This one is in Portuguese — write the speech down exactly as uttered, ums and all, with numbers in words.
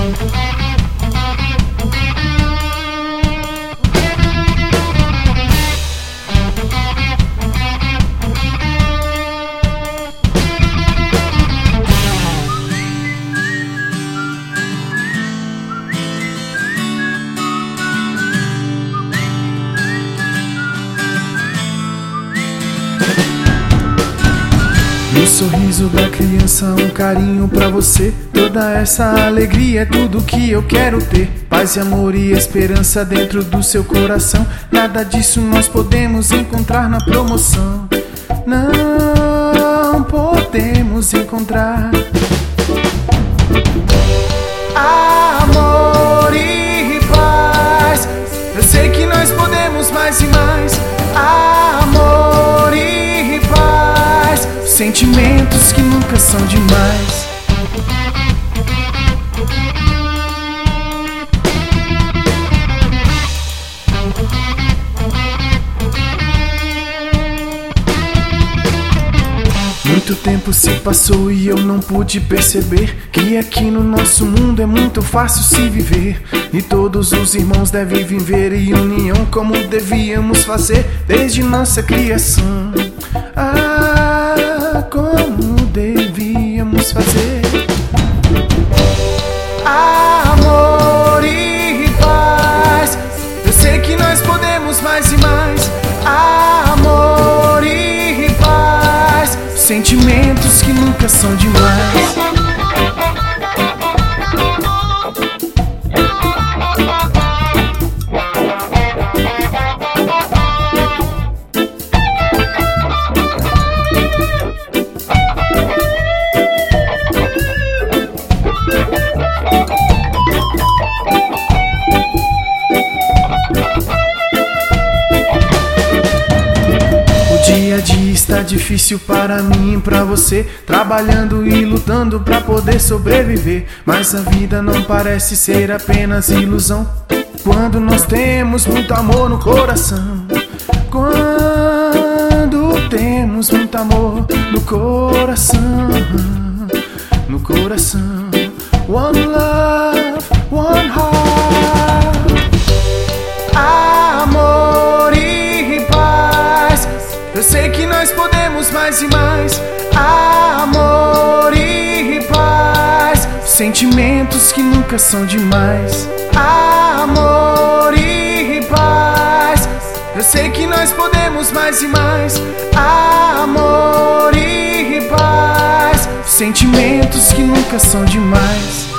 No sorriso da criança, um carinho pra você. Toda essa alegria é tudo que eu quero ter. Paz e amor e esperança dentro do seu coração. Nada disso nós podemos encontrar na promoção. Não podemos encontrar amor e paz. Eu sei que nós podemos mais e mais. Amor e paz, sentimentos que nunca são demais. Muito tempo se passou e eu não pude perceber que aqui no nosso mundo é muito fácil se viver. E todos os irmãos devem viver em união como devíamos fazer desde nossa criação. Ah, como devíamos fazer. Amor e paz, eu sei que nós podemos mais e mais. Amor e paz, sentimentos que nunca são demais. Dia a dia está difícil para mim e pra você, trabalhando e lutando pra poder sobreviver. Mas a vida não parece ser apenas ilusão quando nós temos muito amor no coração. Quando temos muito amor no coração, no coração. One love, one heart. Amor e paz, eu sei que nós podemos mais e mais. Amor e paz, sentimentos que nunca são demais. Amor e paz, eu sei que nós podemos mais e mais. Amor e paz, sentimentos que nunca são demais.